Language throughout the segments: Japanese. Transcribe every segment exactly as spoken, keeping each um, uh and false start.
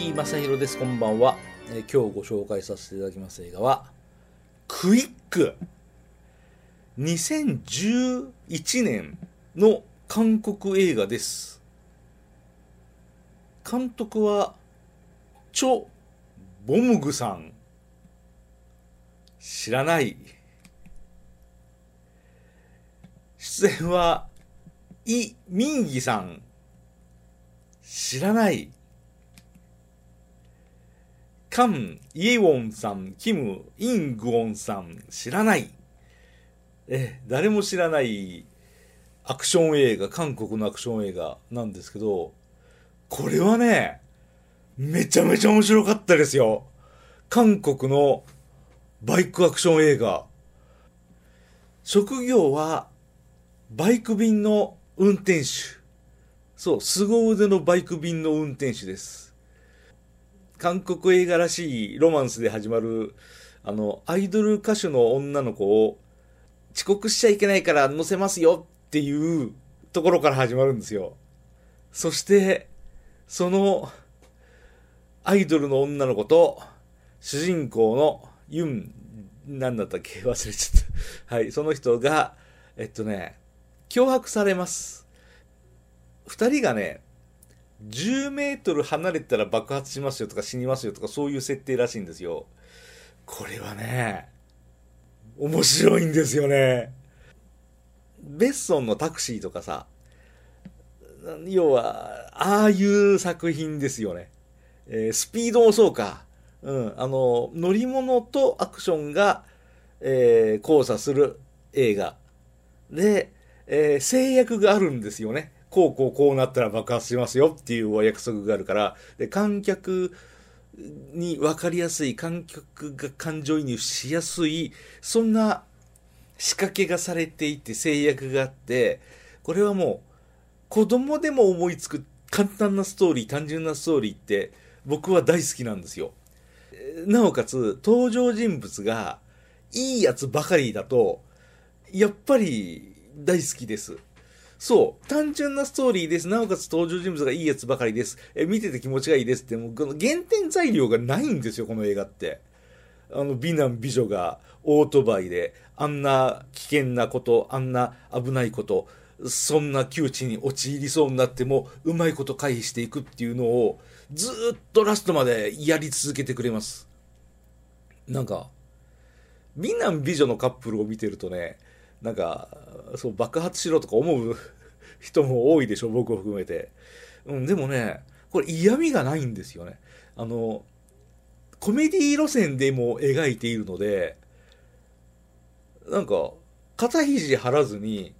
井正弘です。こんばんは。えー今日ご紹介させていただきます映画はクイック。にせんじゅういちねんの韓国映画です。監督はチョ・ボムグさん。知らない。出演はイ・ミンギさん。知らない。カン・イエウォンさん、キム・イングオンさん、知らない。え、誰も知らないアクション映画、韓国のアクション映画なんですけど、これはね、めちゃめちゃ面白かったですよ。韓国のバイクアクション映画。職業はバイク便の運転手。そう、凄腕のバイク便の運転手です。韓国映画らしいロマンスで始まる、あの、アイドル歌手の女の子を遅刻しちゃいけないから乗せますよっていうところから始まるんですよ。そして、そのアイドルの女の子と主人公のユン、なんだったっけ忘れちゃった。はい、その人が、えっとね、脅迫されます。二人がね、じゅうメートル離れたら爆発しますよとか死にますよとかそういう設定らしいんですよ。これはね、面白いんですよね。ベッソンのタクシーとかさ、要は、ああいう作品ですよね。えースピードもそうか。うん、あの、乗り物とアクションが、えー交差する映画。で、えー制約があるんですよね。こうこうこうなったら爆発しますよっていうお約束があるから、で、観客に分かりやすい、観客が感情移入しやすい、そんな仕掛けがされていて制約があって、これはもう子供でも思いつく簡単なストーリー、単純なストーリーって僕は大好きなんですよ。なおかつ登場人物がいいやつばかりだとやっぱり大好きです。そう。単純なストーリーです。なおかつ登場人物がいいやつばかりです。え、見てて気持ちがいいですって、もうこの減点材料がないんですよ、この映画って。あの、美男美女がオートバイで、あんな危険なこと、あんな危ないこと、そんな窮地に陥りそうになっても、うまいこと回避していくっていうのを、ずーっとラストまでやり続けてくれます。なんか、美男美女のカップルを見てるとね、なんか、そう、爆発しろとか思う人も多いでしょ、僕を含めて。うん、でもね、これ嫌味がないんですよね。あの、コメディ路線でも描いているので、なんか、肩肘張らずに、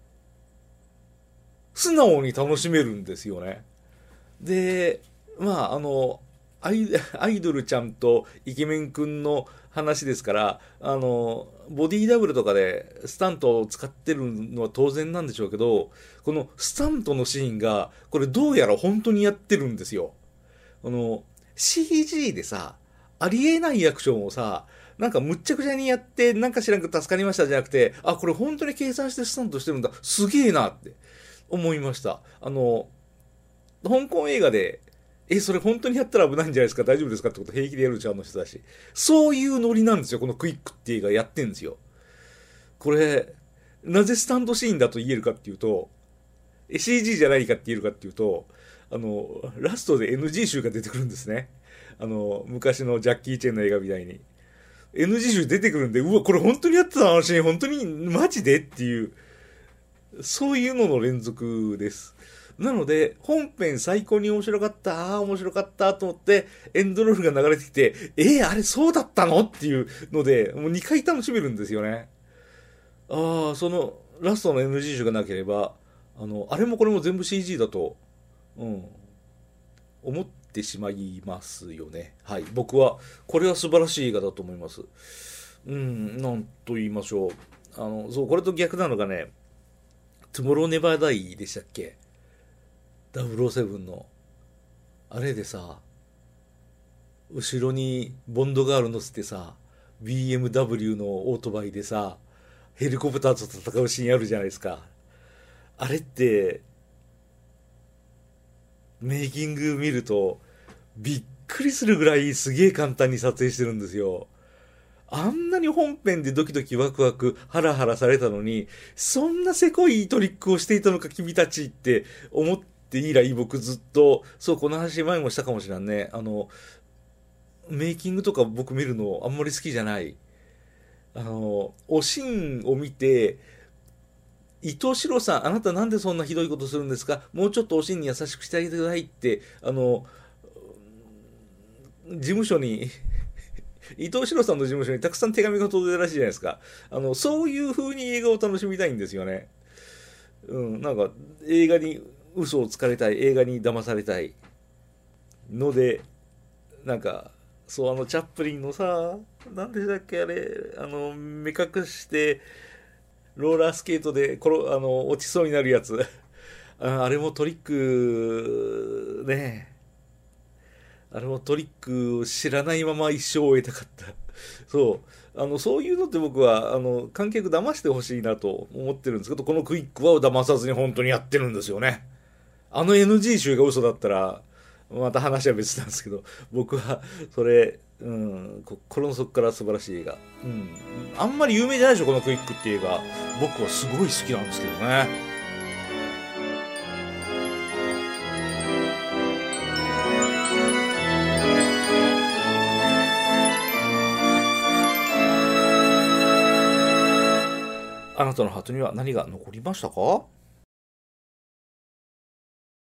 素直に楽しめるんですよね。で、まあ、あの、アイ、アイドルちゃんとイケメンくんの話ですから、あの、ボディーダブルとかでスタントを使ってるのは当然なんでしょうけど、このスタントのシーンが、これどうやら本当にやってるんですよ。あの、シージー でさ、ありえないアクションをさ、なんかむっちゃくちゃにやって、なんか知らんけど助かりましたじゃなくて、あ、これ本当に計算してスタントしてるんだ。すげえなって思いました。あの、香港映画で、え、それ本当にやったら危ないんじゃないですか大丈夫ですかってこと平気でやるじゃん、あの人だし。そういうノリなんですよ、このクイックっていう映画やってんですよ。これ、なぜスタンドシーンだと言えるかっていうと、シージー じゃないかって言えるかっていうと、あの、ラストで エヌジー 集が出てくるんですね。あの、昔のジャッキー・チェンの映画みたいに。エヌジー 集出てくるんで、うわ、これ本当にやってたあのシーン、本当にマジでっていう、そういうのの連続です。なので、本編最高に面白かった、ああ、面白かったと思って、エンドロールが流れてきて、えー、あれそうだったのっていうので、もうにかい楽しめるんですよね。ああ、その、ラストの エヌジー 集がなければ、あの、あれもこれも全部 シージー だと、うん、思ってしまいますよね。はい。僕は、これは素晴らしい映画だと思います。うん、なんと言いましょう。あの、そう、これと逆なのがね、トゥモローネバーダイでしたっけ？ ダブルオーセブン の。あれでさ、後ろにボンドガール乗せてさ、ビーエムダブリュー のオートバイでさ、ヘリコプターと戦うシーンあるじゃないですか。あれって、メイキング見ると、びっくりするぐらいすげえ簡単に撮影してるんですよ。あんなに本編でドキドキワクワクハラハラされたのに、そんなせこいトリックをしていたのか君たちって思って以来僕ずっと、そう、この話前もしたかもしれんね。あの、メイキングとか僕見るのあんまり好きじゃない。あの、おしんを見て、伊藤四郎さん、あなたなんでそんなひどいことするんですか、もうちょっとおしんに優しくしてあげてくださいって、あの、事務所に伊藤四郎さんの事務所にたくさん手紙が届いたらしいじゃないですか。あの、そういう風に映画を楽しみたいんですよね。うん、なんか、映画に嘘をつかれたい、映画に騙されたいので、なんか、そう、あの、チャップリンのさ、なんでだっけ、あれ、あの、目隠して、ローラースケートで転、あの、落ちそうになるやつ。ああれもトリック、ね。あれもトリックを知らないまま一生を終えたかった。そう。あの、そういうのって僕は、あの、観客騙してほしいなと思ってるんですけど、このクイックは騙さずに本当にやってるんですよね。あの エヌジー 集が嘘だったら、また話は別なんですけど、僕は、それ、うん、心の底から素晴らしい映画。うん。あんまり有名じゃないでしょ、このクイックっていう映画。僕はすごい好きなんですけどね。あなたのハートには何が残りましたか？